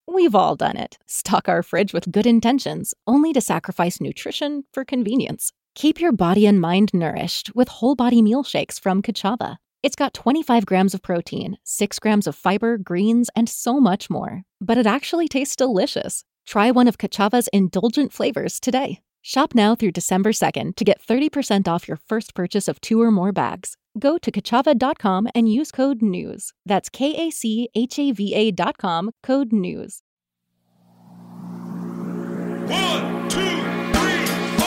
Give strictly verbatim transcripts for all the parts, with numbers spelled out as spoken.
We've all done it. Stock our fridge with good intentions, only to sacrifice nutrition for convenience. Keep your body and mind nourished with whole body meal shakes from Kachava. It's got twenty-five grams of protein, six grams of fiber, greens, and so much more. But it actually tastes delicious. Try one of Kachava's indulgent flavors today. Shop now through December second to get thirty percent off your first purchase of two or more bags. Go to kachava dot com and use code NEWS. That's K A C H A V A dot com, code NEWS. One, two, three,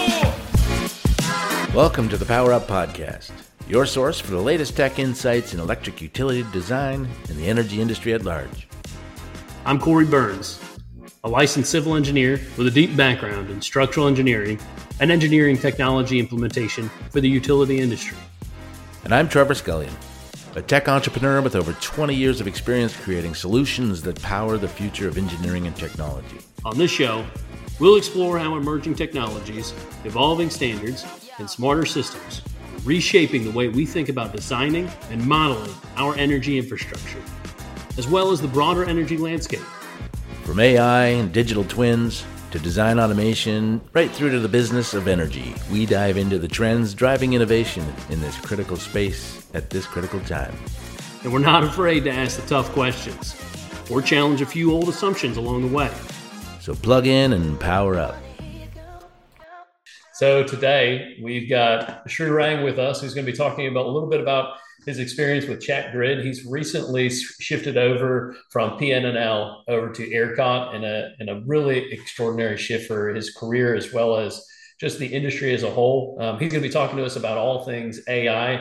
four. Welcome to the Power Up Podcast, your source for the latest tech insights in electric utility design and the energy industry at large. I'm Corey Burns, a licensed civil engineer with a deep background in structural engineering and engineering technology implementation for the utility industry. And I'm Trevor Scullion, a tech entrepreneur with over twenty years of experience creating solutions that power the future of engineering and technology. On this show, we'll explore how emerging technologies, evolving standards, and smarter systems are reshaping the way we think about designing and modeling our energy infrastructure, as well as the broader energy landscape. From A I and digital twins to design automation, right through to the business of energy, we dive into the trends driving innovation in this critical space at this critical time. And we're not afraid to ask the tough questions or challenge a few old assumptions along the way. So plug in and power up. So today we've got Srirang with us, who's going to be talking about a little bit about his experience with ChatGrid. He's recently shifted over from P N L over to ERCOT, and a, and a really extraordinary shift for his career as well as just the industry as a whole. Um, he's going to be talking to us about all things A I,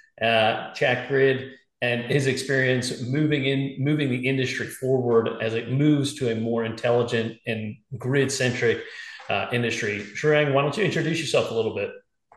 uh, ChatGrid, and his experience moving in, moving the industry forward as it moves to a more intelligent and grid-centric uh, industry. Srirang, why don't you introduce yourself a little bit?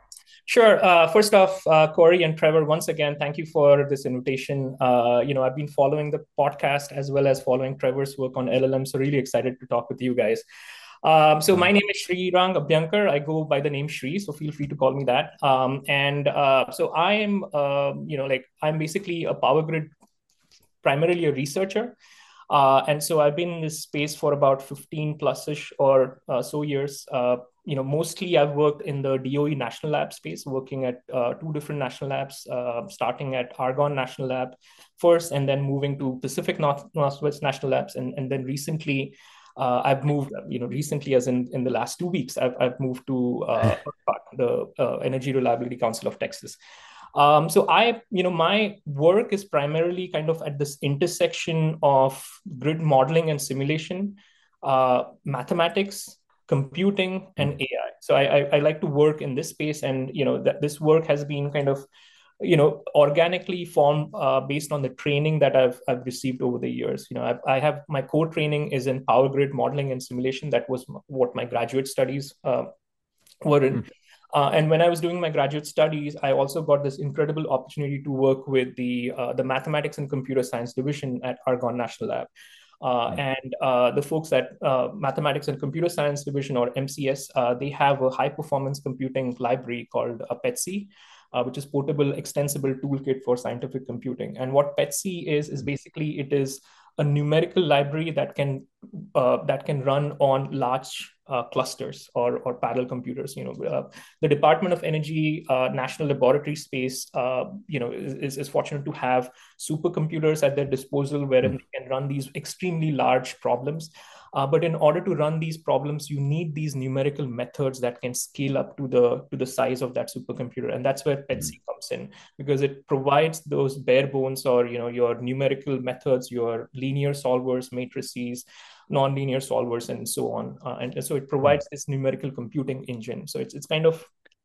Sure. Uh, first off, uh, Corey and Trevor, once again, thank you for this invitation. Uh, you know, I've been following the podcast as well as following Trevor's work on L L M, so really excited to talk with you guys. Um, so my name is Srirang Abhyankar. I go by the name Shri, so feel free to call me that. Um, and uh, so I am, uh, you know, like I'm basically a power grid, primarily a researcher. Uh, and so I've been in this space for about fifteen plus-ish or uh, so years. Uh, you know, mostly I've worked in the D O E National Lab space, working at uh, two different national labs, uh, starting at Argonne National Lab first, and then moving to Pacific North, Northwest National Labs. And, and then recently, uh, I've moved, you know, recently as in, in the last two weeks, I've, I've moved to uh, the uh, Energy Reliability Council of Texas. Um, so I, you know, my work is primarily kind of at this intersection of grid modeling and simulation, uh, mathematics, computing, and A I. So I, I, I like to work in this space, and you know that this work has been kind of, you know, organically formed uh, based on the training that I've I've received over the years. You know, I've, I have my core training is in power grid modeling and simulation. That was what my graduate studies uh, were in. Mm. Uh, and when I was doing my graduate studies, I also got this incredible opportunity to work with the uh, the Mathematics and Computer Science Division at Argonne National Lab. Uh, and uh, the folks at uh, Mathematics and Computer Science Division, or M C S, uh, they have a high-performance computing library called uh, PETSI, uh, which is Portable Extensible Toolkit for Scientific Computing. And what PETSI is, is basically it is a numerical library that can uh, that can run on large uh, clusters or, or parallel computers. You know, uh, the Department of Energy uh, National Laboratory Space, uh, you know, is, is fortunate to have supercomputers at their disposal wherein mm. they can run these extremely large problems. Uh, but in order to run these problems, you need these numerical methods that can scale up to the to the size of that supercomputer, and that's where PETSI mm. comes in, because it provides those bare bones, or you know, your numerical methods, your linear solvers, matrices, nonlinear solvers, and so on. Uh, and so it provides mm. this numerical computing engine. So it's it's kind of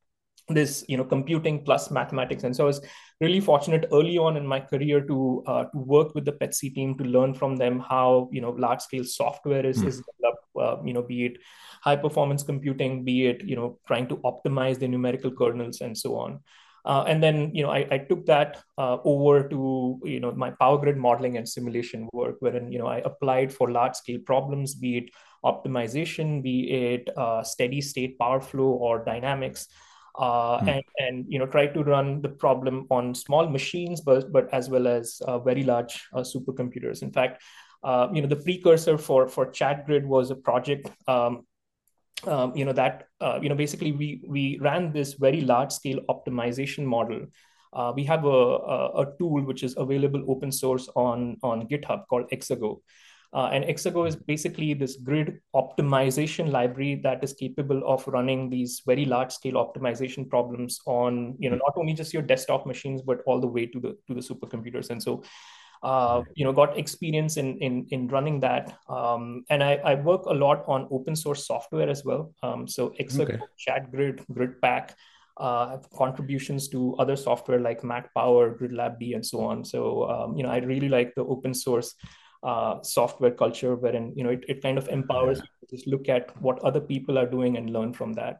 this, you know, computing plus mathematics. And so I was really fortunate early on in my career to uh, to work with the PETSI team, to learn from them how, you know, large scale software is, mm. is developed, uh, you know, be it high performance computing, be it, you know, trying to optimize the numerical kernels and so on. Uh, and then, you know, I, I took that uh, over to, you know, my power grid modeling and simulation work, wherein, you know, I applied for large scale problems, be it optimization, be it uh, steady state power flow or dynamics. Uh, hmm. and, and, you know, try to run the problem on small machines, but, but as well as uh, very large uh, supercomputers. In fact, uh, you know, the precursor for for ChatGrid was a project, um, um, you know, that uh, you know, basically we we ran this very large scale optimization model. Uh, we have a, a, a tool which is available open source on on GitHub called Exago. Uh, and Exago is basically this grid optimization library that is capable of running these very large scale optimization problems on, you know, not only just your desktop machines, but all the way to the to the supercomputers. And so, uh, you know, got experience in in in running that. Um, and I, I work a lot on open source software as well. Um, so Exago, okay. ChatGrid, GridPack, uh, contributions to other software like MacPower, GridLabD, and so on. So, um, you know, I really like the open source Uh, software culture, wherein, you know, it, it kind of empowers yeah. you to just look at what other people are doing and learn from that.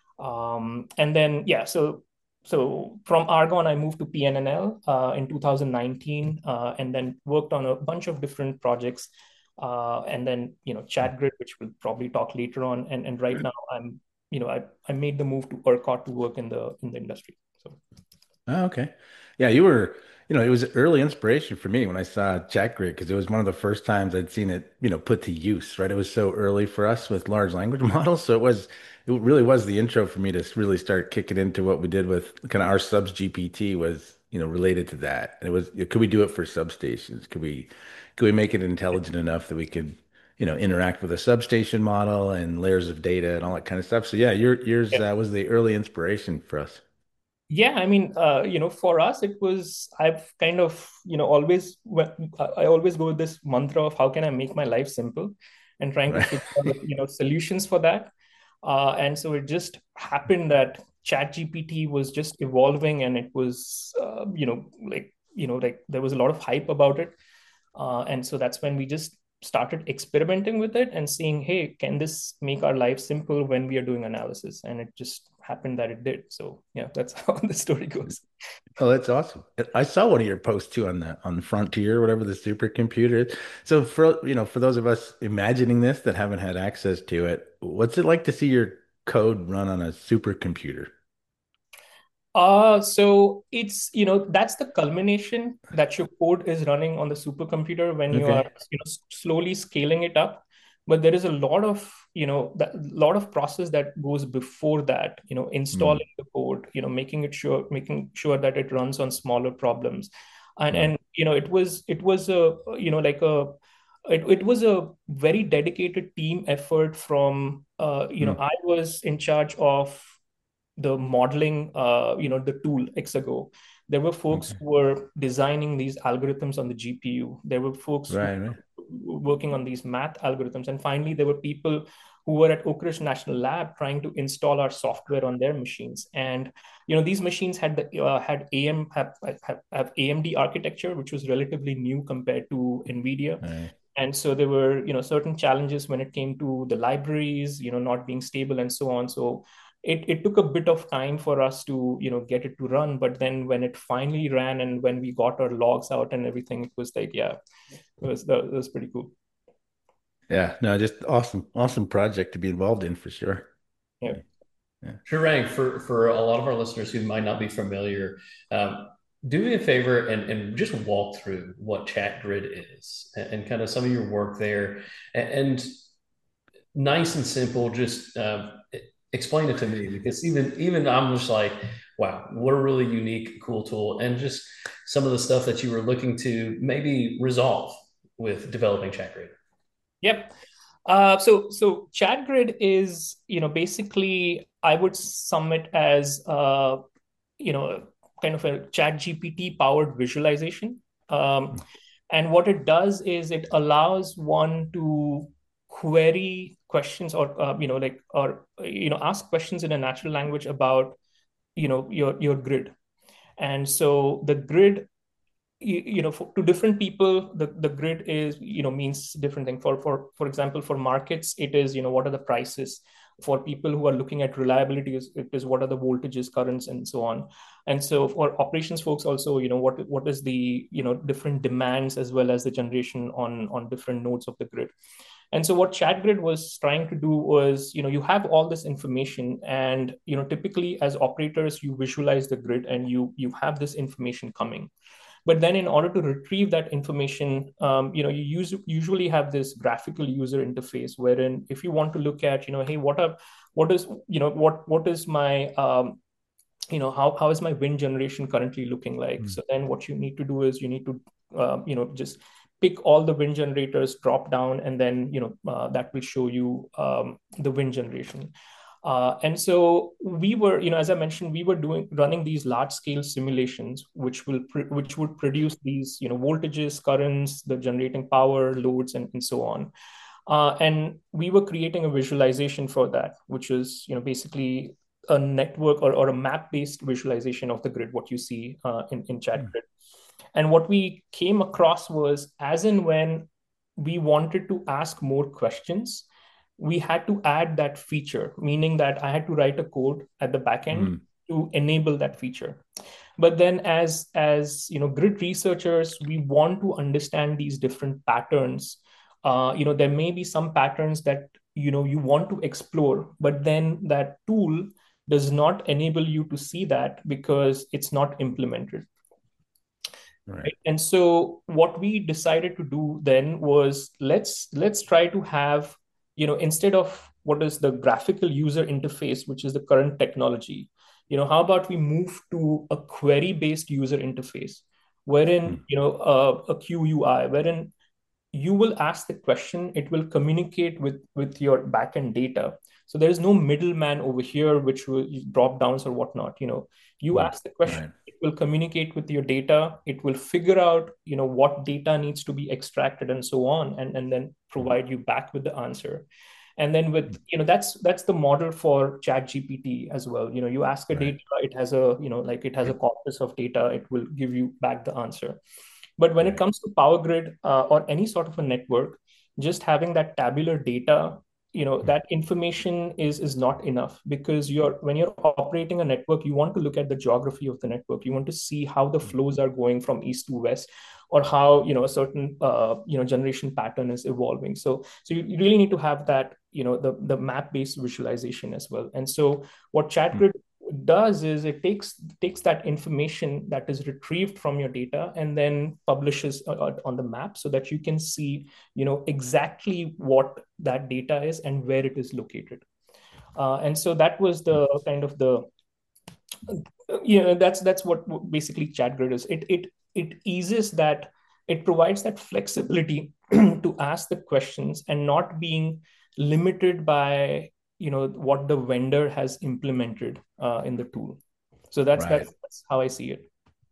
Um, and then, yeah, so so from Argonne, I moved to P N N L uh, in two thousand nineteen, uh, and then worked on a bunch of different projects. Uh, and then, you know, ChatGrid, which we'll probably talk later on. And, and right now, I'm, you know, I, I made the move to ERCOT to work in the in the industry. So, oh, okay, yeah, you were. You know, it was early inspiration for me when I saw ChatGrid because it was one of the first times I'd seen it, you know, put to use, right? It was so early for us with large language models. So it was, it really was the intro for me to really start kicking into what we did with kind of our subs G P T was, you know, related to that. And it was, could we do it for substations? Could we, could we make it intelligent enough that we could, you know, interact with a substation model and layers of data and all that kind of stuff. So yeah, your, yours yeah. uh, was the early inspiration for us. Yeah, I mean, uh, you know, for us, it was, I've kind of, you know, always, I always go with this mantra of how can I make my life simple and trying to figure out, you know, solutions for that. Uh, and so it just happened that ChatGPT was just evolving and it was, uh, you know, like, you know, like there was a lot of hype about it. Uh, and so that's when we just started experimenting with it and seeing, hey, can this make our life simple when we are doing analysis? And it just happened that it did. So yeah, that's how the story goes. Oh, that's awesome. I saw one of your posts too on the on the Frontier, whatever the supercomputer is. So for you know, for those of us imagining this that haven't had access to it, what's it like to see your code run on a supercomputer? Uh, so it's, you know, that's the culmination that your code is running on the supercomputer when you Okay. are, you know, slowly scaling it up. But there is a lot of, you know, that lot of process that goes before that, you know, installing mm. the code, you know, making it sure, making sure that it runs on smaller problems. And, mm. and, you know, it was, it was a, you know, like a, it, it was a very dedicated team effort from, uh, you mm. know, I was in charge of the modeling, uh, you know, the tool Exago. There were folks okay. who were designing these algorithms on the G P U. There were folks right, who right. were working on these math algorithms. And finally, there were people who were at Oak Ridge National Lab trying to install our software on their machines. And, you know, these machines had the uh, had A M have, have, have A M D architecture, which was relatively new compared to NVIDIA. Right. And so there were, you know, certain challenges when it came to the libraries, you know, not being stable and so on. So It, it took a bit of time for us to, you know, get it to run. But then when it finally ran and when we got our logs out and everything, it was like, yeah, it was, that was pretty cool. Yeah, no, just awesome, awesome project to be involved in for sure. Yeah. yeah. Shirang, for, for a lot of our listeners who might not be familiar, um, do me a favor and, and just walk through what ChatGrid is and, and kind of some of your work there. And, and nice and simple, just um, explain it to me, because even even I'm just like, wow, what a really unique, cool tool, and just some of the stuff that you were looking to maybe resolve with developing ChatGrid. Yep. Uh, so so ChatGrid is, you know, basically I would sum it as uh, you know, kind of a ChatGPT powered visualization. Um, and what it does is it allows one to query questions or uh, you know like or you know ask questions in a natural language about you know your your grid. And so the grid, you, you know for, to different people, the, the grid is you know means different thing. For for for example, for markets, it is you know what are the prices. For people who are looking at reliability, it is what are the voltages, currents, and so on. And so for operations folks also, you know what what is the you know different demands as well as the generation on on different nodes of the grid. And so what ChatGrid was trying to do was, you know, you have all this information, and, you know, typically as operators, you visualize the grid and you, you have this information coming. But then in order to retrieve that information, um, you know, you use, usually have this graphical user interface wherein if you want to look at, you know, hey, what are, what is, you know, what, what is my, um, you know, how, how is my wind generation currently looking like? Mm. So then what you need to do is you need to, uh, you know, just pick all the wind generators, drop down, and then, you know, uh, that will show you um, the wind generation. Uh, and so we were, you know, as I mentioned, we were doing running these large scale simulations, which will which would produce these, you know, voltages, currents, the generating power, loads, and, and so on. Uh, and we were creating a visualization for that, which is, you know, basically a network or, or a map-based visualization of the grid, what you see uh, in, in ChatGrid. Mm. And what we came across was, as and when we wanted to ask more questions, we had to add that feature, meaning that I had to write a code at the back end mm. to enable that feature. But then as, as you know, grid researchers, we want to understand these different patterns. Uh, you know, there may be some patterns that, you know, you want to explore, but then that tool does not enable you to see that because it's not implemented. Right. Right? And so what we decided to do then was let's let's try to have, you know, instead of what is the graphical user interface, which is the current technology, you know, how about we move to a query-based user interface, wherein, mm. you know, uh, a Q U I, wherein you will ask the question, it will communicate with, with your backend data. So there is no middleman over here, which will drop downs or whatnot. You know, you mm. ask the question, right. It will communicate with your data. It will figure out, you know, what data needs to be extracted and so on, and, and then provide you back with the answer. And then with, you know, that's that's the model for ChatGPT as well. You know, you ask a right. data, it has a, you know, like it has a corpus of data, it will give you back the answer. But when right. it comes to Power Grid uh, or any sort of a network, just having that tabular data, you know, that information is is not enough, because you're when you're operating a network, you want to look at the geography of the network. You want to see how the flows are going from east to west, or how, you know, a certain uh, you know, generation pattern is evolving. So so you really need to have that, you know, the the map based visualization as well. And so what ChatGrid mm-hmm. does is it takes takes that information that is retrieved from your data and then publishes uh, on the map, so that you can see, you know, exactly what that data is and where it is located. Uh, and so that was the kind of the, you know, that's that's what basically ChatGrid is. It it it eases that, it provides that flexibility to ask the questions and not being limited by, you know, what the vendor has implemented uh, in the tool. So that's, right. that's that's how I see it.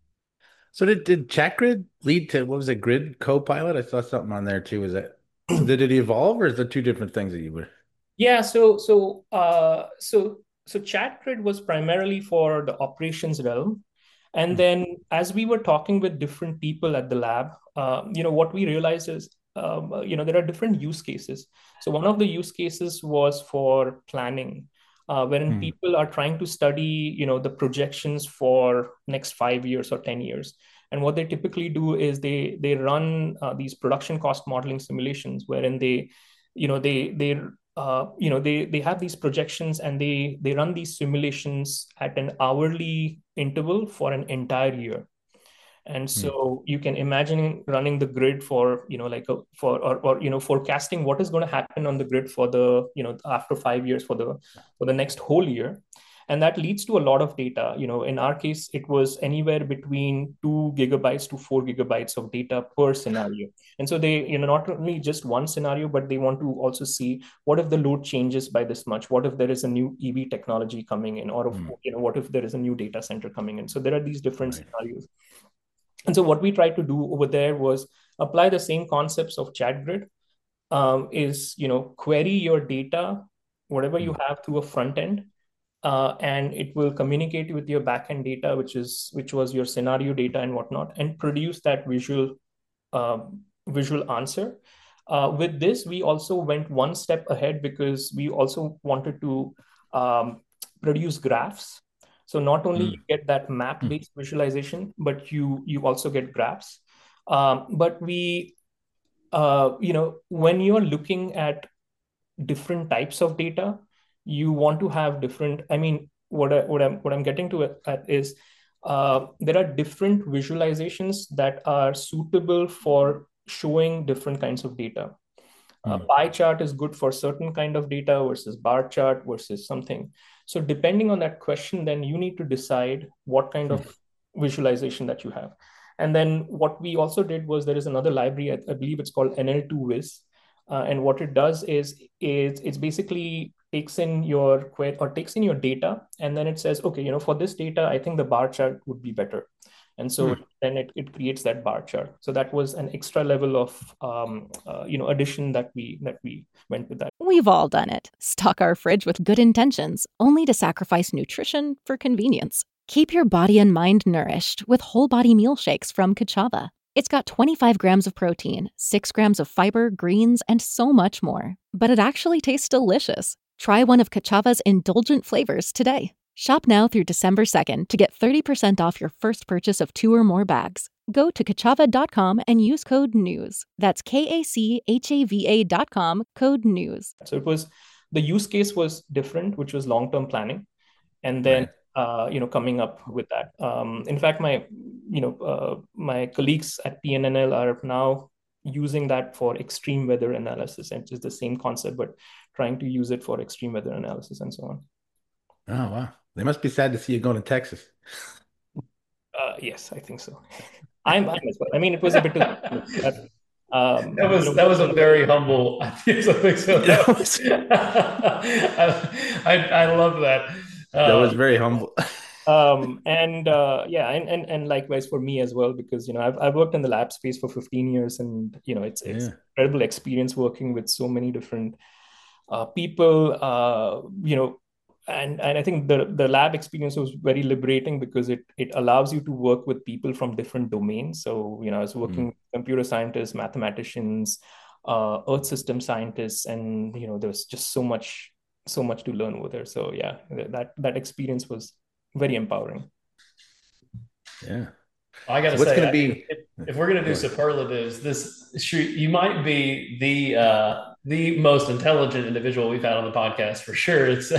So did, did ChatGrid lead to, what was it, Grid Copilot? I saw something on there too. Was that, so did it evolve, or is it two different things that you were? Yeah, so so uh, so so ChatGrid was primarily for the operations realm. And mm-hmm. then as we were talking with different people at the lab, uh, you know, what we realized is, Um, you know, there are different use cases. So one of the use cases was for planning, uh, wherein mm. people are trying to study, you know, the projections for next five years or ten years. And what they typically do is they they run uh, these production cost modeling simulations, wherein they, you know, they they uh, you know they they have these projections, and they they run these simulations at an hourly interval for an entire year. And so mm. you can imagine running the grid for, you know, like a, for, or, or, you know, forecasting what is going to happen on the grid for the, you know, after five years for the, for the next whole year. And that leads to a lot of data. You know, in our case, it was anywhere between two gigabytes to four gigabytes of data per scenario. And so they, you know, not only just one scenario, but they want to also see, what if the load changes by this much? What if there is a new E V technology coming in? Or, if, mm. you know, what if there is a new data center coming in? So there are these different right. scenarios. And so what we tried to do over there was apply the same concepts of ChatGrid, um, is, you know, query your data, whatever you have, through a front end, uh, and it will communicate with your backend data, which is which was your scenario data and whatnot, and produce that visual uh, visual answer. Uh, with this, we also went one step ahead, because we also wanted to um, produce graphs. So not only mm. you get that map-based mm. visualization, but you you also get graphs. Um, but we, uh, you know, when you're looking at different types of data, you want to have different. I mean, what I, what I'm what I'm getting to at is, uh, there are different visualizations that are suitable for showing different kinds of data. A Hmm. pie chart is good for certain kind of data versus bar chart versus something. So depending on that question, then you need to decide what kind Hmm. of visualization that you have. And then what we also did was there is another library, I, I believe it's called N L two Viz. Uh, and what it does is, is it's basically takes in your que- or takes in your data, and then it says, okay, you know, for this data, I think the bar chart would be better. And so Hmm. then it, it creates that bar chart. So that was an extra level of um, uh, you know addition that we that we went with that. We've all done it. Stock our fridge with good intentions, only to sacrifice nutrition for convenience. Keep your body and mind nourished with whole body meal shakes from Kachava. It's got twenty-five grams of protein, six grams of fiber, greens, and so much more. But it actually tastes delicious. Try one of Kachava's indulgent flavors today. Shop now through December second to get thirty percent off your first purchase of two or more bags. Go to kachava dot com and use code NEWS. That's K A C H A V A dot com, code NEWS. So it was, the use case was different, which was long-term planning. And then, Right. uh, you know, coming up with that. Um, in fact, my, you know, uh, my colleagues at P N N L are now using that for extreme weather analysis, and it's the same concept, but trying to use it for extreme weather analysis and so on. Oh, wow. They must be sad to see you going to Texas. Uh, yes, I think so. I'm, I'm as well. I mean, it was a bit. Of, um, That was you know, that was a very humble. I think so. That was, I, I I love that. that was Um, very humble. um, and uh, yeah, and, and and likewise for me as well, because you know I've I've worked in the lab space for fifteen years, and you know it's it's Yeah. incredible experience working with so many different uh, people. Uh, you know, and and I think the the lab experience was very liberating because it it allows you to work with people from different domains. So you know, I was Hmm. working with computer scientists, mathematicians, uh, earth system scientists, and you know there was just so much so much to learn over there. So yeah, that that experience was very empowering. Yeah. I got So to what's say, going to I- be? if, if we're going to Go do ahead. superlatives, this shoot, you might be the uh, the most intelligent individual we've had on the podcast for sure. It's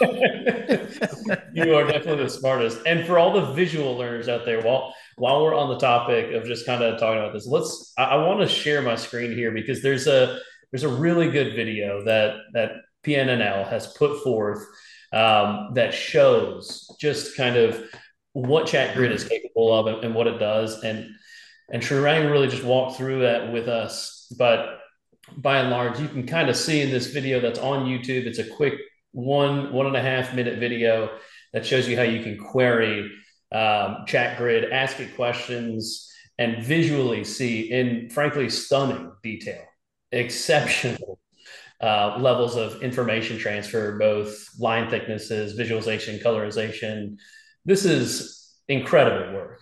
you are definitely the smartest. And for all the visual learners out there, while while we're on the topic of just kind of talking about this, let's I, I want to share my screen here because there's a there's a really good video that that P N N L has put forth um, that shows just kind of what ChatGrid is Hmm. capable of and, and what it does. And and Srirang really just walked through that with us. But by and large, you can kind of see in this video that's on YouTube. It's a quick one one and a half minute video that shows you how you can query um, ChatGrid, ask it questions, and visually see in frankly stunning detail, exceptional uh, levels of information transfer, both line thicknesses, visualization, colorization. This is incredible work.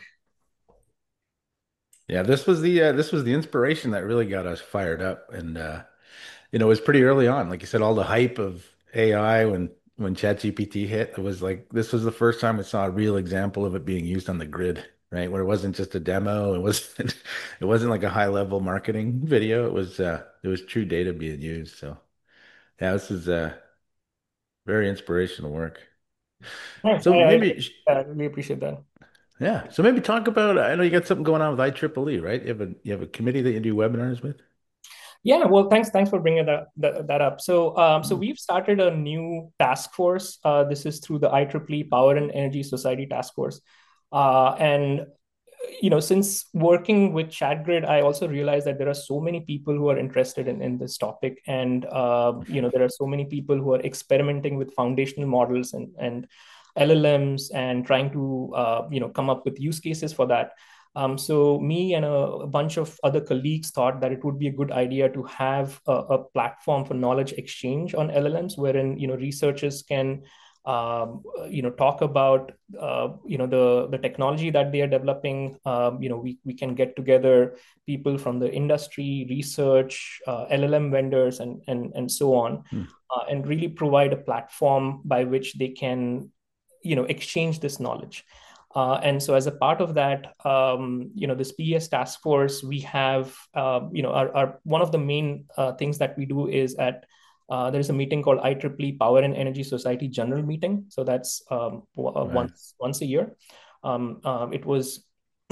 Yeah, this was the uh, this was the inspiration that really got us fired up, and uh, you know, it was pretty early on. Like you said, all the hype of A I when when ChatGPT hit, it was like this was the first time we saw a real example of it being used on the grid, right? Where it wasn't just a demo, it wasn't it wasn't like a high level marketing video. It was uh, it was true data being used. So yeah, this is uh, very inspirational work. Right. So I, I, maybe I really appreciate that. yeah, so maybe talk about. I know you got something going on with I triple E, right? You have a you have a committee that you do webinars with. Yeah, well, thanks, thanks for bringing that that, that up. So, um, so Hmm. we've started a new task force. Uh, this is through the I triple E Power and Energy Society Task Force, uh, and you know, since working with ChatGrid, I also realized that there are so many people who are interested in, in this topic, and uh, you know, there are so many people who are experimenting with foundational models and and L L Ms and trying to uh, you know come up with use cases for that. Um, so me and a, a bunch of other colleagues thought that it would be a good idea to have a, a platform for knowledge exchange on L L Ms, wherein you know researchers can um, you know talk about uh, you know the the technology that they are developing. Um, you know we we can get together people from the industry, research, uh, L L M vendors, and and and so on, Hmm. uh, and really provide a platform by which they can you know exchange this knowledge. Uh, and so as a part of that, um, you know, this P E S task force, we have, uh, you know, our, our one of the main uh, things that we do is at uh, there's a meeting called I triple E Power and Energy Society General Meeting. So that's um, w- uh, Right. once once a year, Um, um, it was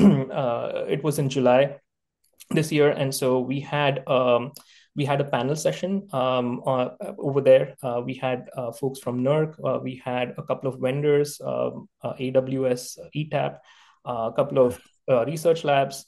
uh, it was in July this year, and so we had um, we had a panel session um, uh, over there. Uh, we had uh, folks from NERC. Uh, we had a couple of vendors, um, uh, A W S, E TAP, uh, a couple of uh, research labs.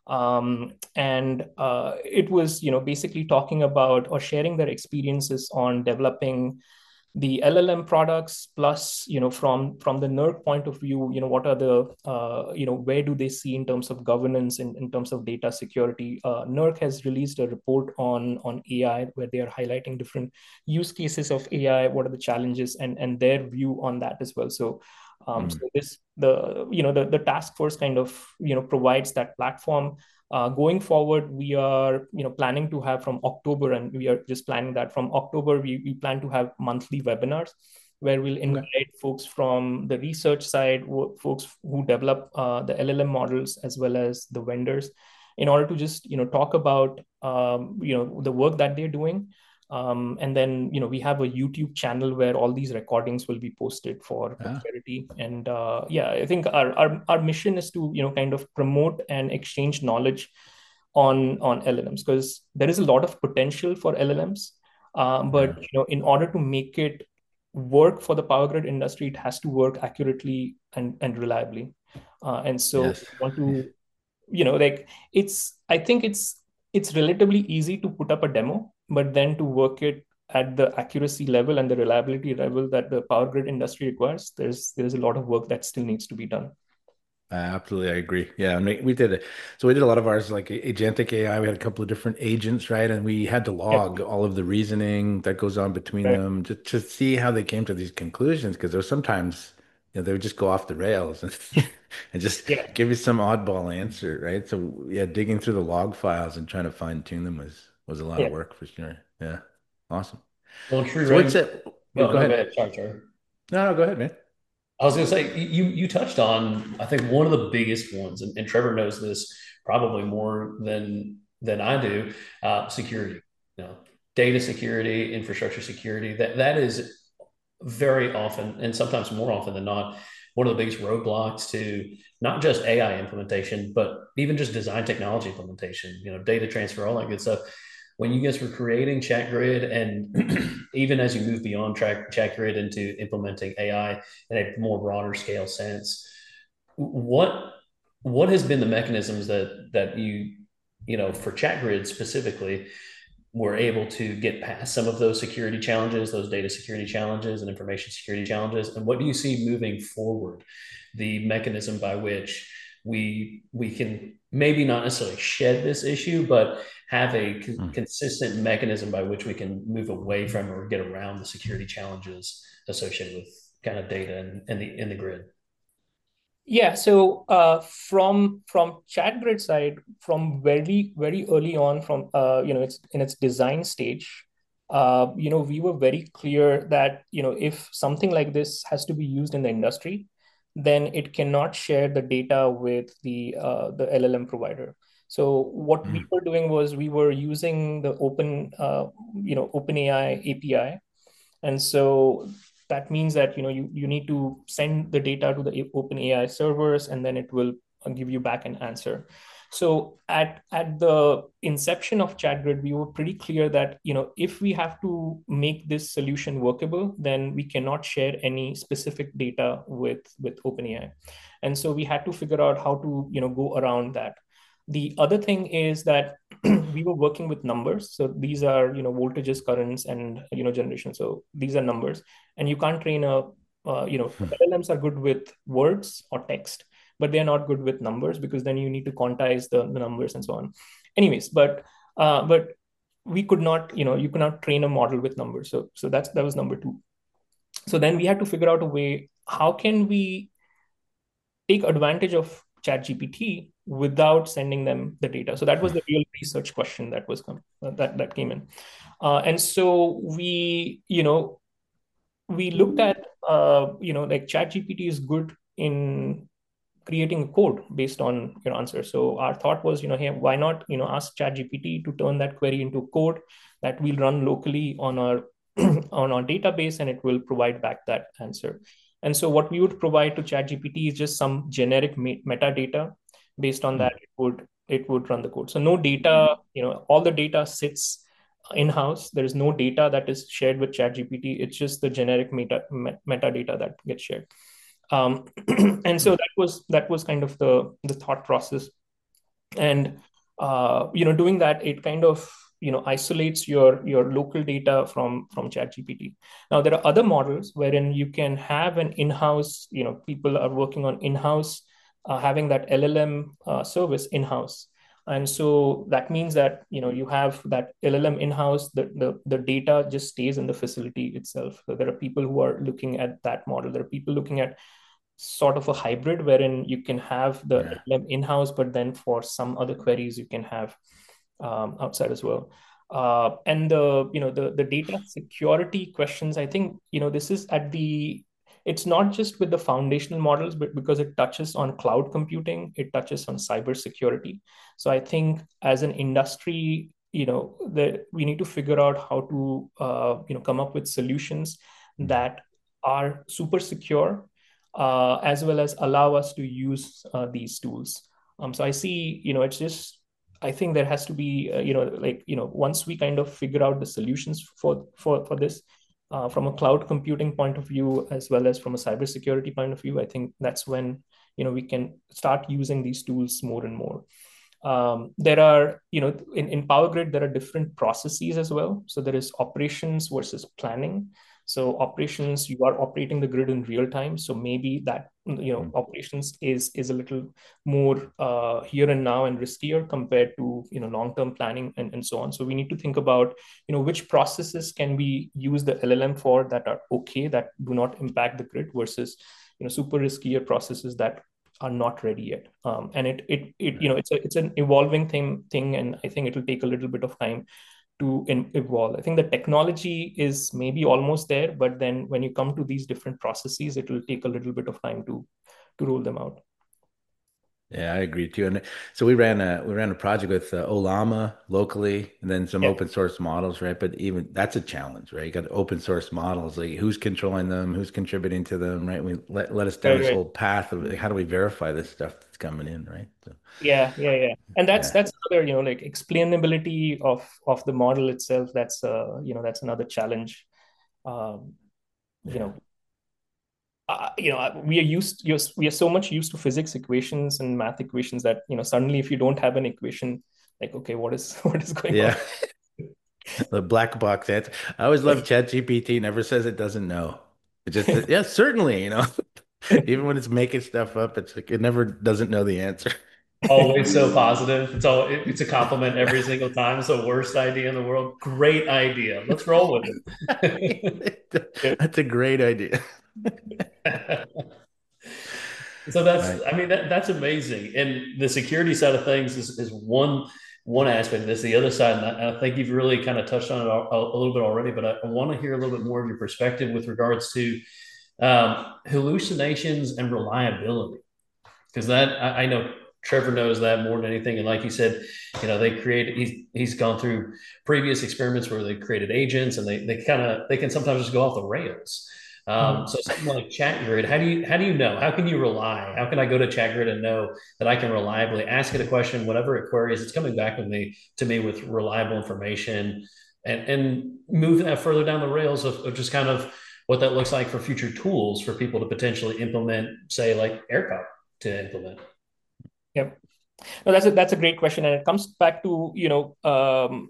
Um, and uh, it was, you know, basically talking about or sharing their experiences on developing the L L M products, plus, you know, from from the NERC point of view, you know, what are the, uh, you know, where do they see in terms of governance, in, in terms of data security? Uh, NERC has released a report on on A I where they are highlighting different use cases of A I, what are the challenges, and and their view on that as well. So, um, Mm. so this the you know the the task force kind of you know provides that platform. Uh, going forward, we are you know planning to have from October, and we are just planning that from October, we, we plan to have monthly webinars where we'll invite Okay. folks from the research side, folks who develop uh, the L L M models, as well as the vendors, in order to just you know talk about um, you know the work that they're doing. Um, and then you know we have a YouTube channel where all these recordings will be posted for Ah, posterity. And uh, yeah, I think our, our our mission is to you know kind of promote and exchange knowledge on on L L Ms, because there is a lot of potential for L L Ms. Uh, but yeah. you know, in order to make it work for the power grid industry, it has to work accurately and and reliably. Uh, and so Yes. we want to you know like it's I think it's it's relatively easy to put up a demo, but then to work it at the accuracy level and the reliability level that the power grid industry requires, there's there's a lot of work that still needs to be done. Uh, absolutely, I agree. Yeah, and we, we did it. So we did a lot of ours like agentic A I. We had a couple of different agents, right? And we had to Yeah, log all of the reasoning that goes on between right. them to, to see how they came to these conclusions. Because there was sometimes, you know, they would just go off the rails and, and just Yeah, give you some oddball answer, right? So yeah, digging through the log files and trying to fine tune them was was a lot of yeah. work for sure. Yeah, awesome. Well, Tree So what's Ring. it? Oh, No, go no, go ahead. ahead. Sorry, sorry. No, no, go ahead, man. I was going to say you you touched on I think one of the biggest ones, and, and Trevor knows this probably more than than I do. Uh, security, you know, data security, infrastructure security. That that is very often, and sometimes more often than not, one of the biggest roadblocks to not just A I implementation, but even just design technology implementation. You know, data transfer, all that good stuff. When you guys were creating ChatGrid, and even as you move beyond track ChatGrid into implementing A I in a more broader scale sense, what what has been the mechanisms that that you you know for ChatGrid specifically were able to get past some of those security challenges, those data security challenges and information security challenges? And what do you see moving forward, the mechanism by which we we can maybe not necessarily shed this issue, but have a co- Hmm. consistent mechanism by which we can move away from or get around the security challenges associated with kind of data and, and the in the grid? Yeah, so uh, from from ChatGrid side, from very very early on, from uh, you know it's in its design stage, uh, you know we were very clear that you know if something like this has to be used in the industry, then it cannot share the data with the uh, the L L M provider. So what we Hmm. were doing was we were using the open uh, you know OpenAI A P I, and so that means that you know you, you need to send the data to the OpenAI servers, and then it will uh, give you back an answer. So at at the inception of ChatGrid, we were pretty clear that you know if we have to make this solution workable, then we cannot share any specific data with with OpenAI, and so we had to figure out how to you know go around that. The other thing is that we were working with numbers. So these are, you know, voltages, currents, and, you know, generation. So these are numbers. And you can't train a, uh, you know, L L Ms are good with words or text, but they're not good with numbers, because then you need to quantize the, the numbers and so on. Anyways, but, uh, but we could not, you know, you cannot train a model with numbers. So, so that's, that was number two. So then we had to figure out a way, how can we take advantage of ChatGPT without sending them the data? So that was the real research question that was come uh, that that came in, uh, and so we you know we looked at uh, you know like ChatGPT is good in creating a code based on your answer. So our thought was, you know, hey, why not you know ask ChatGPT to turn that query into code that we'll run locally on our on our database, and it will provide back that answer. And so what we would provide to ChatGPT is just some generic me- metadata. Based on that, it would it would run the code. So no data, you know, all the data sits in-house. There is no data that is shared with ChatGPT. It's just the generic meta met, metadata that gets shared. Um, and so that was that was kind of the the thought process. And uh, you know, doing that, it kind of you know isolates your your local data from from ChatGPT. Now there are other models wherein you can have an in-house. You know, people are working on in-house uh, having that L L M uh, service in-house. And so that means that you know you have that L L M in-house. The, the the data just stays in the facility itself. So there are people who are looking at that model. There are people looking at sort of a hybrid wherein you can have the Yeah. L L M in-house, but then for some other queries you can have um, outside as well. Uh, and the you know the the data security questions, I think you know this is at the it's not just with the foundational models, but because it touches on cloud computing, it touches on cybersecurity. So I think as an industry, you know, that we need to figure out how to uh, you know come up with solutions that are super secure, uh, as well as allow us to use uh, these tools. Um, so I see, you know, it's just I think there has to be, uh, you know, like you know, once we kind of figure out the solutions for for for this, uh, from a cloud computing point of view, as well as from a cybersecurity point of view, I think that's when you know we can start using these tools more and more. Um, there are, you know, in, in Power Grid, there are different processes as well. So there is operations versus planning. So operations, you are operating the grid in real time. So maybe that, you know, operations is is a little more uh, here and now and riskier compared to, you know, long-term planning and, and so on. So we need to think about, you know, which processes can we use the L L M for that are okay, that do not impact the grid versus, you know, super riskier processes that are not ready yet. Um, and it, it, it, you know, it's a, it's an evolving thing, thing. And I think it will take a little bit of time to in, evolve. I think the technology is maybe almost there, but then when you come to these different processes, it will take a little bit of time to, to roll them out. Yeah, I agree too. And so we ran a we ran a project with uh, Olama locally, and then some Yeah. open source models, right? But even that's a challenge, right? You got open source models, like who's controlling them, who's contributing to them, right? We let let us down Right, this right. whole path of like, how do we verify this stuff that's coming in, right? So, Yeah, yeah, yeah. And that's yeah, that's another, you know, like explainability of of the model itself. That's uh, you know, that's another challenge. Um, you yeah, know, uh, you know, uh, we are used, you're, we are so much used to physics equations and math equations that, you know, suddenly if you don't have an equation, like, okay, what is what is going on? yeah. The black box answer. I always love ChatGPT. Never says it doesn't know. It just yeah, certainly, you know. Even when it's making stuff up, it's like it never doesn't know the answer. Always so positive. It's all it, it's a compliment every single time. It's the worst idea in the world. Great idea. Let's roll with it. That's a great idea. So that's, Right. I mean, that, that's amazing. And the security side of things is, is one one aspect of this. The other side, and I, I think you've really kind of touched on it a, a little bit already, but I, I want to hear a little bit more of your perspective with regards to um, hallucinations and reliability. Because that, I, I know Trevor knows that more than anything. And like you said, you know, they create, he's, he's gone through previous experiments where they created agents and they, they kind of, they can sometimes just go off the rails. Um, Mhm. so something like ChatGrid, how do you how do you know? How can you rely? How can I go to ChatGrid and know that I can reliably ask it a question, whatever it queries, it's coming back with me to me with reliable information, and and move that further down the rails of, of just kind of what that looks like for future tools for people to potentially implement, say like ERCOT to implement. Yep. No, that's a that's a great question, and it comes back to, you know, um,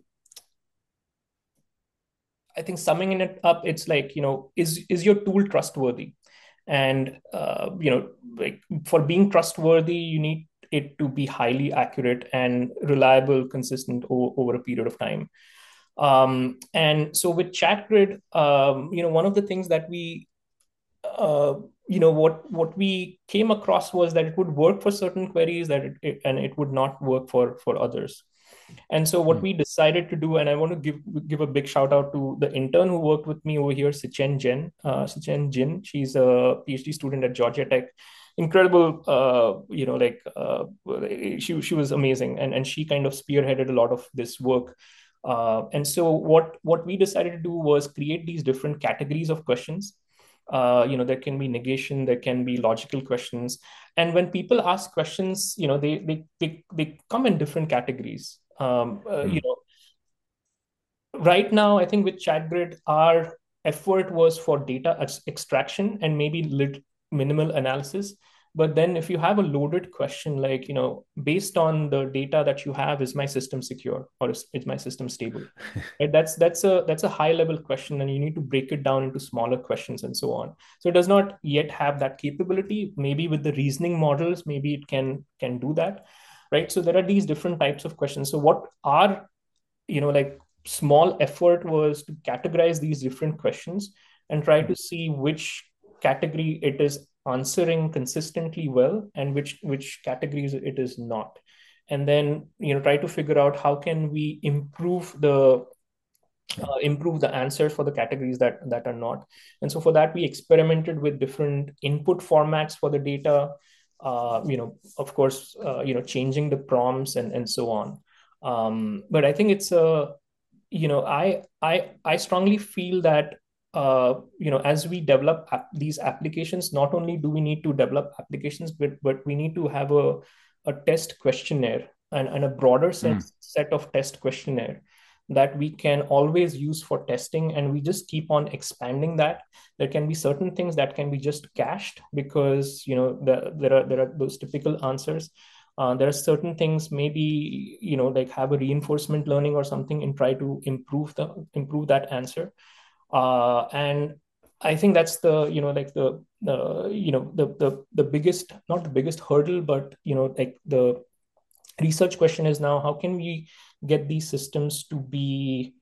I think summing it up, it's like, you know, is is your tool trustworthy? And uh, you know, like for being trustworthy, you need it to be highly accurate and reliable, consistent o- over a period of time. Um, and so with ChatGrid, um, you know, one of the things that we uh, you know what what we came across was that it would work for certain queries, that it, it and it would not work for for others. And so what Hmm. we decided to do, and I want to give give a big shout out to the intern who worked with me over here, Sichen Jen, uh, Sichen Jin. She's a PhD student at Georgia Tech. Incredible, uh, you know, like uh, she she was amazing, and and she kind of spearheaded a lot of this work. Uh, and so what what we decided to do was create these different categories of questions. Uh, you know, there can be negation, there can be logical questions. And when people ask questions, you know, they they they, they come in different categories. Um, uh, you Mm. know, right now, I think with ChatGrid, our effort was for data ex- extraction and maybe lit- minimal analysis. But then if you have a loaded question like, you know, based on the data that you have, is my system secure or is, is my system stable? Right? That's that's a that's a high level question, and you need to break it down into smaller questions and so on. So it does not yet have that capability. Maybe with the reasoning models, maybe it can can do that. Right. So there are these different types of questions. So what are, you know, like small effort was to categorize these different questions and try to see which category it is answering consistently well and which which categories it is not, and then, you know, try to figure out how can we improve the uh, improve the answers for the categories that that are not. And so for that we experimented with different input formats for the data, uh, you know, of course, uh, you know, changing the prompts and and so on. Um, but I think it's a, you know, I I I strongly feel that, uh, you know, as we develop ap- these applications, not only do we need to develop applications, but but we need to have a a test questionnaire and, and a broader set Mm. set of test questionnaire that we can always use for testing, and we just keep on expanding that. There can be certain things that can be just cached because, you know, the, there are there are those typical answers. Uh, there are certain things, maybe, you know, like have a reinforcement learning or something and try to improve the improve that answer. Uh, and I think that's the, you know, like the the you know the the the biggest, not the biggest hurdle, but, you know, like the research question is now how can we get these systems to be,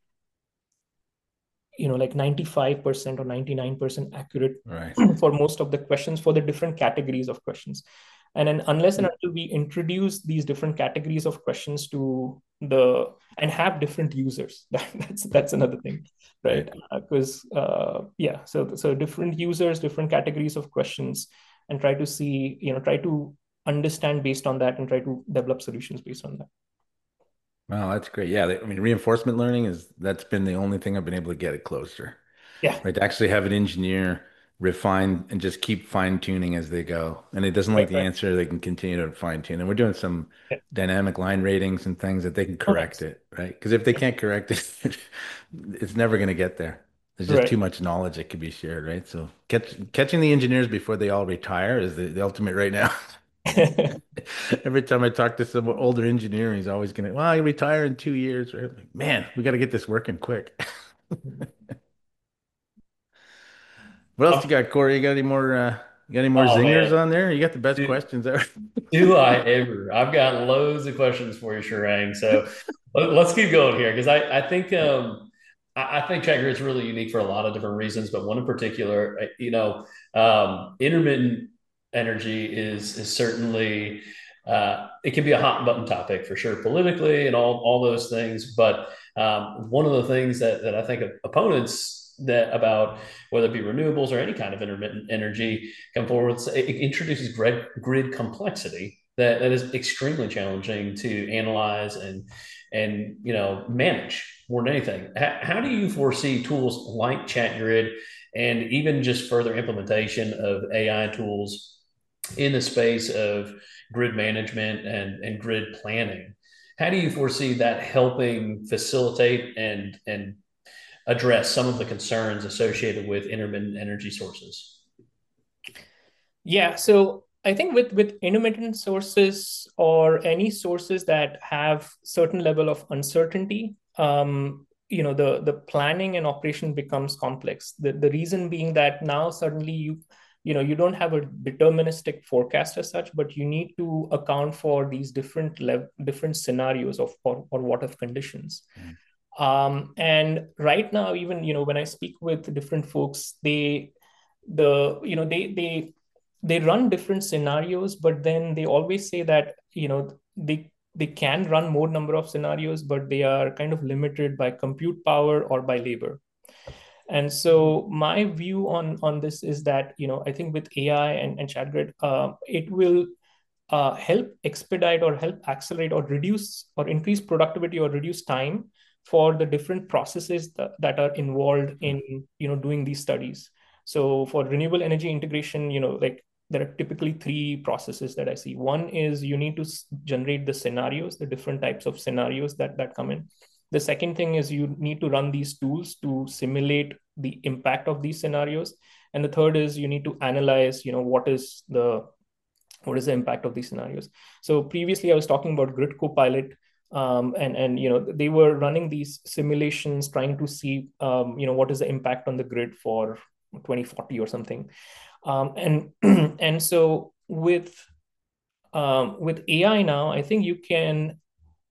you know, like ninety-five percent or ninety-nine percent accurate Right. for most of the questions for the different categories of questions. And then unless and until we introduce these different categories of questions to the and have different users, that, that's that's another thing, right? Right. Because uh, uh, yeah, so so different users, different categories of questions, and try to see, you know, try to understand based on that and try to develop solutions based on that. Wow, that's great. Yeah, I mean, reinforcement learning is that's been the only thing I've been able to get it closer. Yeah. Right? To actually have an engineer refine and just keep fine tuning as they go. And it doesn't like Right, the right. answer, they can continue to fine tune. And we're doing some Yeah. dynamic line ratings and things that they can Oh, correct nice. it, right? Because if they can't correct it, it's never going to get there. There's just too Right. much knowledge that could be shared, right? So catch, catching the engineers before they all retire is the, the ultimate right now. Every time I talk to some older engineer, he's always gonna, well, I retire in two years, right? Like, man, we got to get this working quick. What else Um, you got, Corey? You got any more uh you got any more oh zingers man, on there? You got the best do, questions ever. do I ever? I've got loads of questions for you, Shirang. So let, us keep going here because I, I think um, I, I think ChatGrid is really unique for a lot of different reasons, but one in particular, uh, you know, um, intermittent energy is is certainly uh, it can be a hot button topic for sure politically and all all those things. But um, one of the things that that I think opponents that about whether it be renewables or any kind of intermittent energy come forward, it introduces grid, grid complexity that, that is extremely challenging to analyze and and you know manage more than anything. How, how do you foresee tools like ChatGrid and even just further implementation of A I tools in the space of grid management and, and grid planning? How do you foresee that helping facilitate and and address some of the concerns associated with intermittent energy sources? Yeah, so I think with with intermittent sources or any sources that have certain level of uncertainty, um, you know, the the planning and operation becomes complex. The the reason being that now suddenly you you know you don't have a deterministic forecast as such, but you need to account for these different lev- different scenarios of or, or what if conditions. Mm. Um, and right now, even, you know, when I speak with different folks, they the you know they they they run different scenarios, but then they always say that, you know, they they can run more number of scenarios, but they are kind of limited by compute power or by labor. And so my view on on this is that, you know, I think with A I and, and ChatGrid, uh, it will uh, help expedite or help accelerate or reduce or increase productivity or reduce time for the different processes that, that are involved in, you know, doing these studies. So for renewable energy integration, you know, like there are typically three processes that I see. One is you need to generate the scenarios, the different types of scenarios that that come in. The second thing is you need to run these tools to simulate the impact of these scenarios. And the third is you need to analyze, you know, what is the what is the impact of these scenarios. So previously I was talking about Grid Copilot, um, and and you know they were running these simulations trying to see um, you know what is the impact on the grid for twenty forty or something. Um, and and so with um, with A I now, I think you can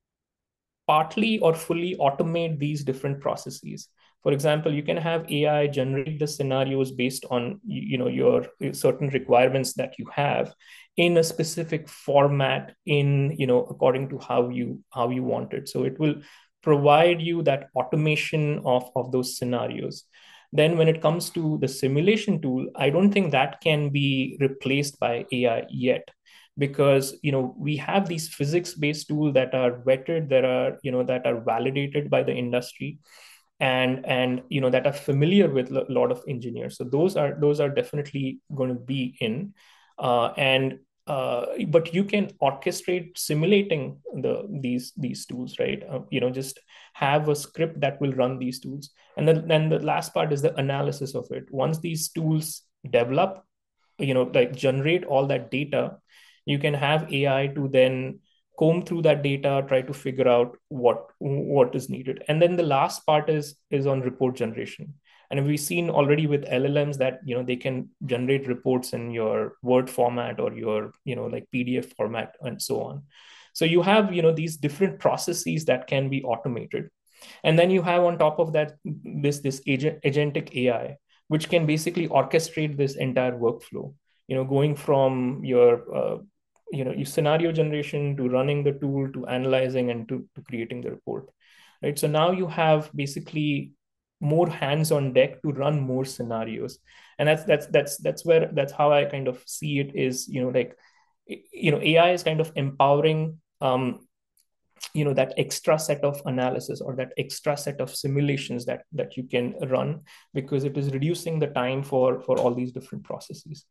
partly or fully automate these different processes. For example, you can have A I generate the scenarios based on you know your certain requirements that you have in a specific format, in you know according to how you how you want it. So it will provide you that automation of of those scenarios. Then when it comes to the simulation tool, I don't think that can be replaced by A I yet, because you know we have these physics based tools that are vetted, that are you know that are validated by the industry, and and you know that are familiar with a lot of engineers. So those are those are definitely going to be in, uh, and uh, but you can orchestrate simulating the these these tools, right? Uh, you know just have a script that will run these tools. And then then the last part is the analysis of it. Once these tools develop, you know like generate all that data, you can have A I to then comb through that data, try to figure out what what is needed. And then the last part is is on report generation. And we've seen already with L L Ms that you know they can generate reports in your Word format or your you know like P D F format and so on. So you have you know these different processes that can be automated. And then you have on top of that this this agent agentic A I, which can basically orchestrate this entire workflow, you know going from your uh, you know your scenario generation to running the tool to analyzing and to, to creating the report, right? So now you have basically more hands on deck to run more scenarios. And that's that's that's that's where that's how I kind of see it, is you know like you know AI is kind of empowering um you know that extra set of analysis or that extra set of simulations that that you can run, because it is reducing the time for for all these different processes.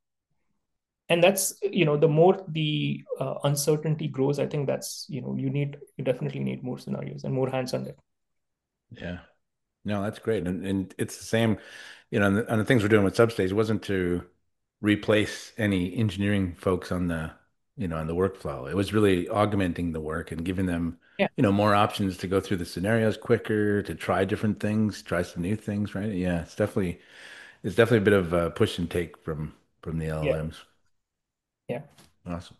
And that's you know the more the uh, uncertainty grows, I think that's you know you need you definitely need more scenarios and more hands on deck. Yeah. No, that's great. And and it's the same, you know, and the, and the things we're doing with Substage wasn't to replace any engineering folks on the, you know, on the workflow. It was really augmenting the work and giving them, Yeah. you know, more options to go through the scenarios quicker, to try different things, try some new things, right? Yeah, it's definitely it's definitely a bit of a push and take from from the Yeah. L L Ms. Yeah. Awesome.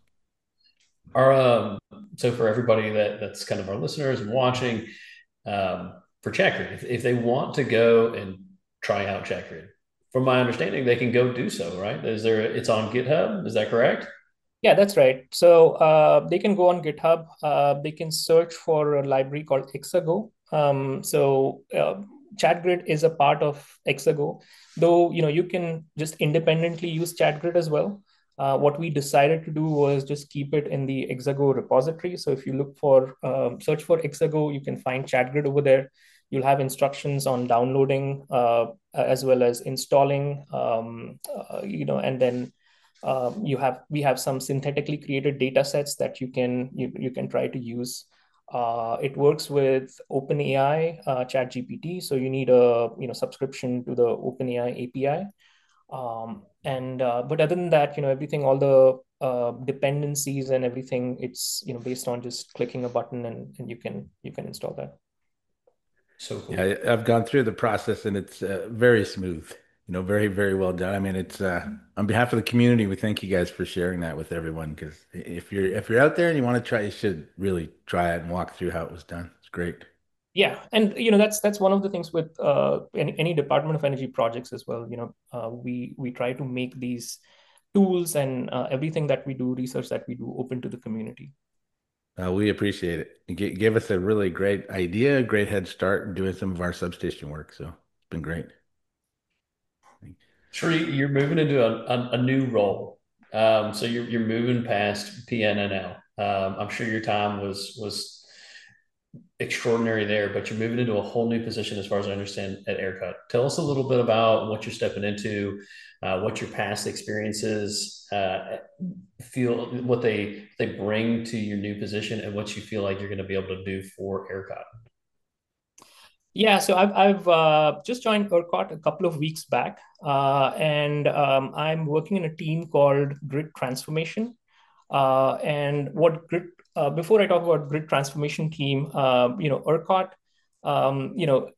Our um, so for everybody that that's kind of our listeners and watching, um, for ChatGrid, if, if they want to go and try out ChatGrid, from my understanding, they can go do so, right? Is there? It's on GitHub. Is that correct? Yeah, that's right. So uh, they can go on GitHub. Uh, they can search for a library called Exago. Um, so uh, ChatGrid is a part of Exago, though you know you can just independently use ChatGrid as well. Uh, what we decided to do was just keep it in the Exago repository. So if you look for um, search for Exago, you can find ChatGrid over there. You'll have instructions on downloading uh, as well as installing, um, uh, you know, and then um, you have we have some synthetically created data sets that you can you, you can try to use. Uh, it works with OpenAI, uh, ChatGPT, so you need a you know subscription to the OpenAI A P I. Um, and uh, but other than that, you know everything, all the uh, dependencies and everything, it's you know based on just clicking a button, and, and you can you can install that. So cool. Yeah, I- I've gone through the process and it's uh, very smooth, you know, very, very well done. I mean, it's uh, on behalf of the community, we thank you guys for sharing that with everyone, because if you're if you're out there and you want to try, you should really try it and walk through how it was done. It's great. Yeah, and you know that's that's one of the things with uh, any, any Department of Energy projects as well. You know, uh, we we try to make these tools and uh, everything that we do, research that we do, open to the community. Uh, we appreciate it. You g- gave us a really great idea, a great head start in doing some of our substation work. So it's been great. Sri, you're moving into a, a, a new role. Um, so you're you're moving past P N N L. Um, I'm sure your time was was extraordinary there, but you're moving into a whole new position, as far as I understand, at ERCOT. Tell us a little bit about what you're stepping into, uh, what your past experiences uh, feel, what they they bring to your new position, and what you feel like you're going to be able to do for ERCOT. Yeah, so I've I've uh, just joined ERCOT a couple of weeks back, uh, and um, I'm working in a team called Grid Transformation. Uh, and what grid? Uh, before I talk about Grid Transformation team, uh, you know, ERCOT, um, you know,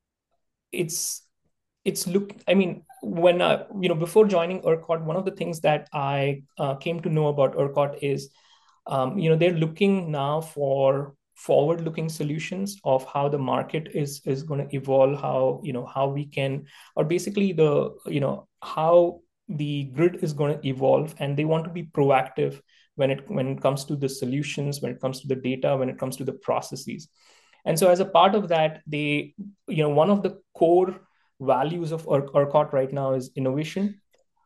it's it's look. I mean, when uh, you know, before joining ERCOT, one of the things that I uh, came to know about ERCOT is, um, you know, they're looking now for forward-looking solutions of how the market is is going to evolve, how you know how we can, or basically the you know how the grid is going to evolve, and they want to be proactive when it when it comes to the solutions, when it comes to the data, when it comes to the processes. And so as a part of that, they you know one of the core values of ERCOT right now is innovation.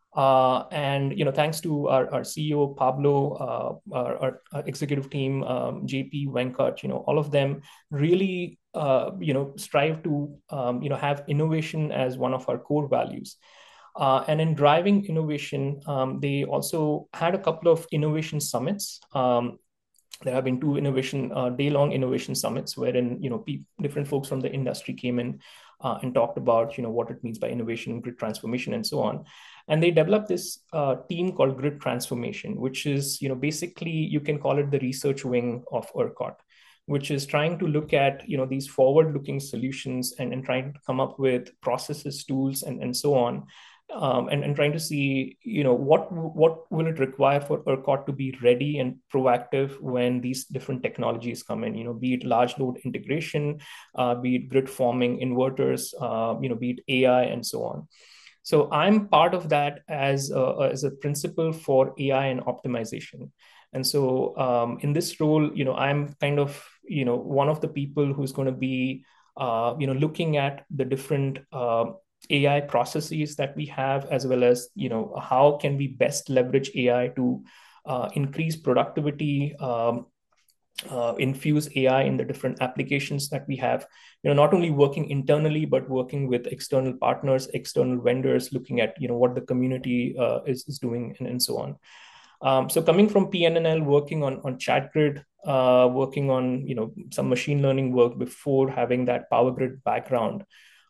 Uh, and you know, thanks to our, our C E O Pablo, uh, our, our executive team, um, J P, Venkat, you know, all of them really uh, you know strive to um, you know have innovation as one of our core values. Uh, and in driving innovation, um, they also had a couple of innovation summits. Um, there have been two innovation uh, day-long innovation summits wherein you know pe- different folks from the industry came in uh, and talked about you know what it means by innovation, grid transformation, and so on. And they developed this uh, team called Grid Transformation, which is you know basically you can call it the research wing of ERCOT, which is trying to look at you know these forward-looking solutions and, and trying to come up with processes, tools, and, and so on. Um, and, and trying to see, you know, what what will it require for ERCOT to be ready and proactive when these different technologies come in, you know, be it large load integration, uh, be it grid forming inverters, uh, you know, be it A I and so on. So I'm part of that as a, as a principal for A I and optimization. And so um, in this role, you know, I'm kind of, you know, one of the people who's going to be, uh, you know, looking at the different uh, A I processes that we have, as well as you know how can we best leverage A I to uh, increase productivity, um, uh, infuse A I in the different applications that we have. You know, not only working internally but working with external partners, external vendors, looking at you know what the community uh, is is doing, and, and so on. Um, so coming from P N N L, working on on ChatGrid, uh, working on you know some machine learning work before having that Power Grid background.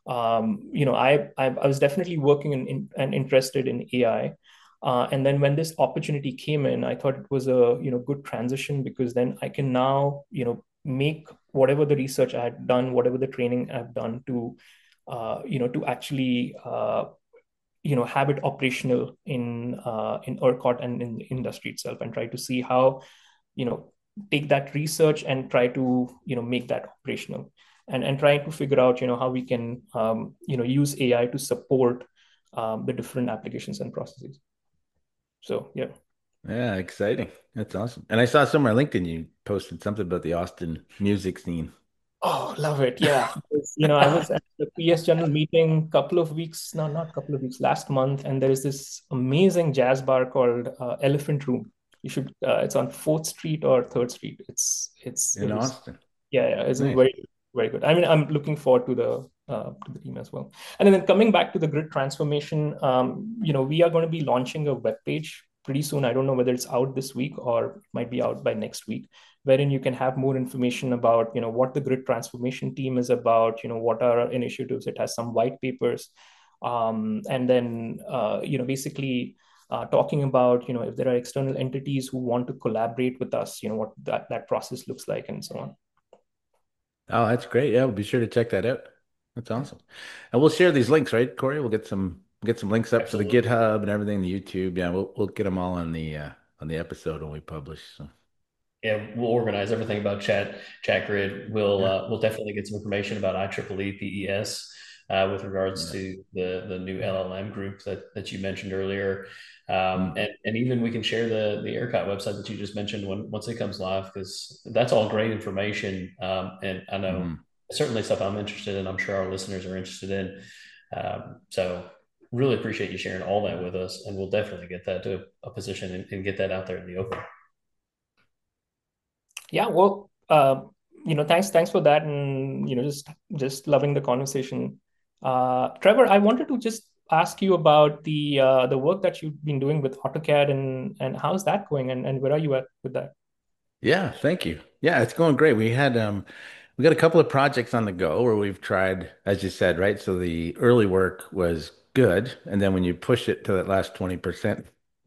Um, you know, I, I I was definitely working in, in and interested in A I, uh, and then when this opportunity came in, I thought it was a you know good transition, because then I can now you know make whatever the research I had done, whatever the training I've done to, uh, you know, to actually uh, you know have it operational in uh, in ERCOT and in the industry itself, and try to see how you know take that research and try to you know make that operational, and and trying to figure out you know how we can um, you know use A I to support um, the different applications and processes. So yeah. Yeah, exciting. That's awesome. And I saw somewhere on LinkedIn you posted something about the Austin music scene. Oh, love it. Yeah. It's, you know, I was at the P S General meeting a couple of weeks, no, not a couple of weeks, last month, and there is this amazing jazz bar called uh, Elephant Room. You should, uh, it's on fourth Street or third Street. It's, it's, In it was, Austin. yeah, yeah, it's Nice. very, very good. I mean, I'm looking forward to the, uh, to the team as well. And then coming back to the grid transformation, um, you know, we are going to be launching a web page pretty soon. I don't know whether it's out this week or it might be out by next week, wherein you can have more information about, you know, what the grid transformation team is about, you know, what are our initiatives. It has some white papers. Um, and then, uh, you know, basically uh, talking about, you know, if there are external entities who want to collaborate with us, you know, what that, that process looks like and so on. Oh, that's great. Yeah, we'll be sure to check that out. That's awesome. And we'll share these links, right, Corey? We'll get some get some links up for the Absolutely. GitHub and everything, the YouTube. Yeah, we'll we'll get them all on the uh on the episode when we publish. So Yeah, we'll organize everything about chat chat grid. We'll yeah, uh, we'll definitely get some information about I triple E P E S uh, with regards yeah. to the the new L L M group that that you mentioned earlier, um, Mm. and and even we can share the the ERCOT website that you just mentioned when once it comes live, because that's all great information, um, and I know Hmm. certainly stuff I'm interested in. I'm sure our listeners are interested in. Um, so really appreciate you sharing all that with us, and we'll definitely get that to a position and, and get that out there in the open. Yeah, well, uh, you know, thanks, thanks for that, and you know, just just loving the conversation. Uh, Trevor, I wanted to just ask you about the uh, the work that you've been doing with AutoCAD, and and how's that going, and and where are you at with that? Yeah, thank you. Yeah, it's going great. We had um we got a couple of projects on the go where we've tried, as you said, right? So the early work was good, and then when you push it to that last twenty percent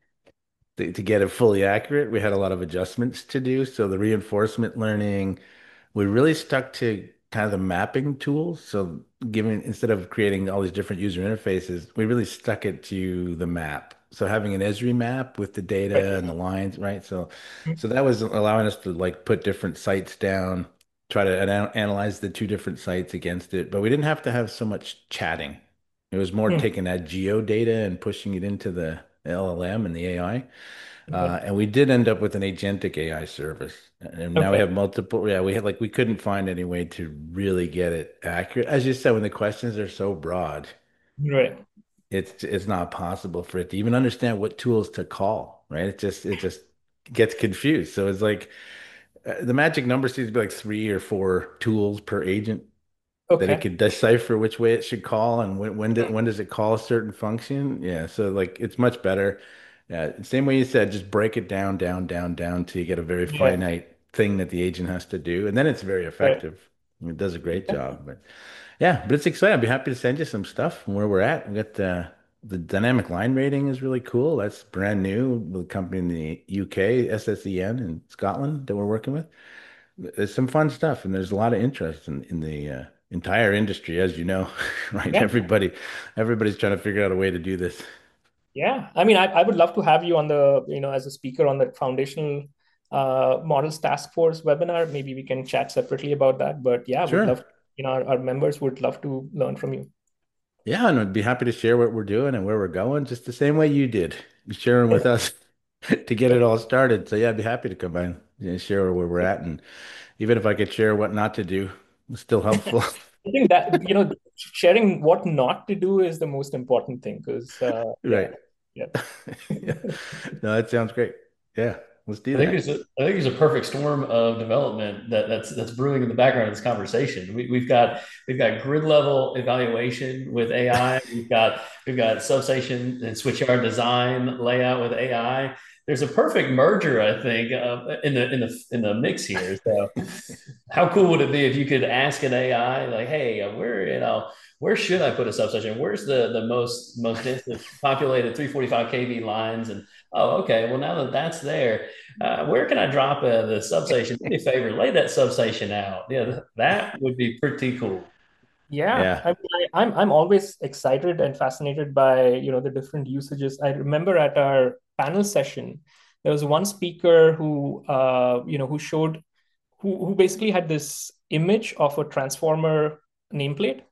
to, to get it fully accurate, we had a lot of adjustments to do. So the reinforcement learning, we really stuck to kind of the mapping tools. So giving instead of creating all these different user interfaces, we really stuck it to the map. So having an Esri map with the data and the lines, right? So so that was allowing us to like put different sites down, try to ana- analyze the two different sites against it, but we didn't have to have so much chatting. It was more Hmm. taking that geo data and pushing it into the L L M and the A I. Okay. Uh, and we did end up with an agentic A I service. And now we Okay. have multiple. Yeah, we had like we couldn't find any way to really get it accurate. As you said, when the questions are so broad, Right. it's it's not possible for it to even understand what tools to call, right? It just it just gets confused. So it's like uh, the magic number seems to be like three or four tools per agent that it Okay. could decipher which way it should call and when when, do, when does it call a certain function. Yeah, so like it's much better. Yeah, same way you said, just break it down, down, down, down till you get a very Yeah. finite thing that the agent has to do, and then it's very Right. effective. It does a great Yeah. job. But yeah, but it's exciting. I'd be happy to send you some stuff from where we're at. We got the the dynamic line rating is really cool. That's brand new with a company in the U K, S S E N in Scotland that we're working with. There's some fun stuff, and there's a lot of interest in in the uh, entire industry, as you know, right? Yeah. Everybody, everybody's trying to figure out a way to do this. Yeah. I mean, I, I would love to have you on the, you know, as a speaker on the foundational uh, models task force webinar. Maybe we can chat separately about that. But yeah, would Sure. love, you know, our, our members would love to learn from you. Yeah, and I'd be happy to share what we're doing and where we're going, just the same way you did, sharing with us to get it all started. So yeah, I'd be happy to come by and you know, share where we're at, and even if I could share what not to do, it's still helpful. I think that, you know, sharing what not to do is the most important thing because, uh, yeah, Right. yeah. Yeah. No, that sounds great. Yeah, let's do I think that. there's a I think there's a perfect storm of development that that's that's brewing in the background of this conversation. We, we've got we've got grid level evaluation with A I. We've got we've got substation and switchyard design layout with A I. There's a perfect merger, I think, uh, in the in the in the mix here. So, how cool would it be if you could ask an A I like, "Hey, uh, where you know where should I put a substation? Where's the the most most densely populated three forty-five kV lines?" And oh, okay, well now that that's there, uh, where can I drop uh, the substation? Do me a favor, lay that substation out. Yeah, th- that would be pretty cool. Yeah, Yeah. I mean, I, I'm I'm always excited and fascinated by, you know, the different usages. I remember at our panel session, there was one speaker who uh, you know, who showed who who basically had this image of a transformer nameplate,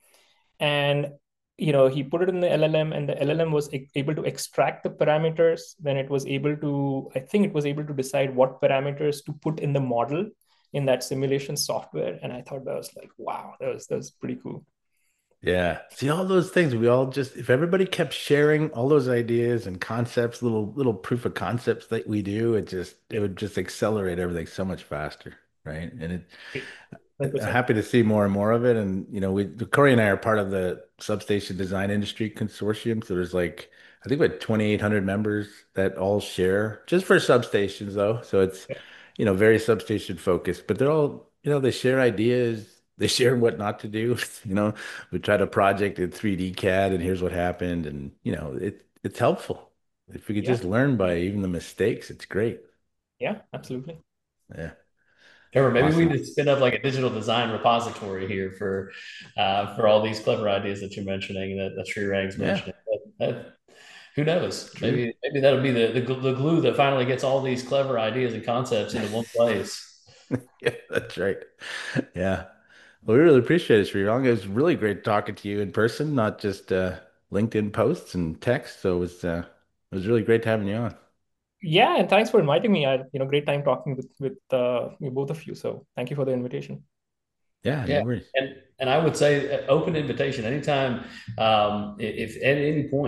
and you know, he put it in the L L M, and the L L M was a- able to extract the parameters. Then it was able to, I think it was able to decide what parameters to put in the model in that simulation software. And I thought that was like, wow, that was that was pretty cool. Yeah. See all those things. We all just, if everybody kept sharing all those ideas and concepts, little little proof of concepts that we do, it just it would just accelerate everything so much faster, right? And it I'm one hundred percent. happy to see more and more of it. And you know, we Corey and I are part of the Substation Design Industry Consortium. So there's like I think we had twenty-eight hundred members that all share just for substations though. So it's Yeah. you know very substation focused, but they're all you know they share ideas. They share what not to do. You know, we tried a project in three D C A D and here's what happened. And you know, it it's helpful. If we could Yeah. just learn by even the mistakes, it's great. Yeah, absolutely. Yeah. Or maybe we Awesome. just spin up like a digital design repository here for uh, for all these clever ideas that you're mentioning that, that Sri Rang's Yeah. mentioning. That, that, who knows? True. Maybe maybe that'll be the, the gl- the glue that finally gets all these clever ideas and concepts into one place. Yeah, that's right. Yeah. Well, we really appreciate it, Srirang. It was really great talking to you in person, not just uh, LinkedIn posts and text. So it was uh, it was really great having you on. Yeah, and thanks for inviting me. I had, you know, great time talking with with uh, with both of you. So thank you for the invitation. Yeah, no Yeah, worries. and and I would say uh, open invitation anytime. Um, if at any point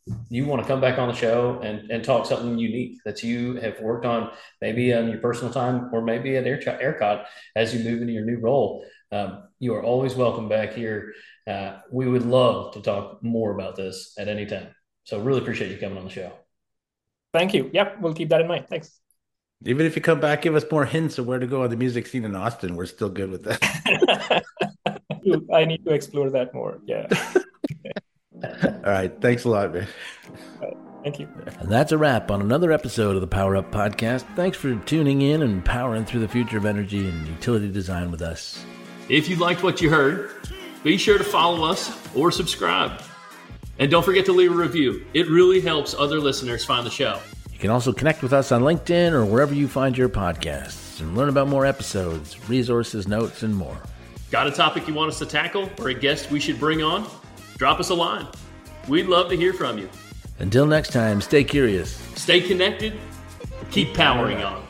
you want to come back on the show and, and talk something unique that you have worked on, maybe on your personal time or maybe at ERCOT as you move into your new role, um, you are always welcome back here. Uh, we would love to talk more about this at any time. So really appreciate you coming on the show. Thank you. Yep, we'll keep that in mind. Thanks. Even if you come back, give us more hints of where to go on the music scene in Austin. We're still good with that. I need to explore that more. Yeah. All right. Thanks a lot, man. Thank you. And that's a wrap on another episode of the Power Up Podcast. Thanks for tuning in and powering through the future of energy and utility design with us. If you liked what you heard, be sure to follow us or subscribe. And don't forget to leave a review. It really helps other listeners find the show. You can also connect with us on LinkedIn or wherever you find your podcasts and learn about more episodes, resources, notes, and more. Got a topic you want us to tackle or a guest we should bring on? Drop us a line. We'd love to hear from you. Until next time, stay curious. Stay connected. Keep powering on.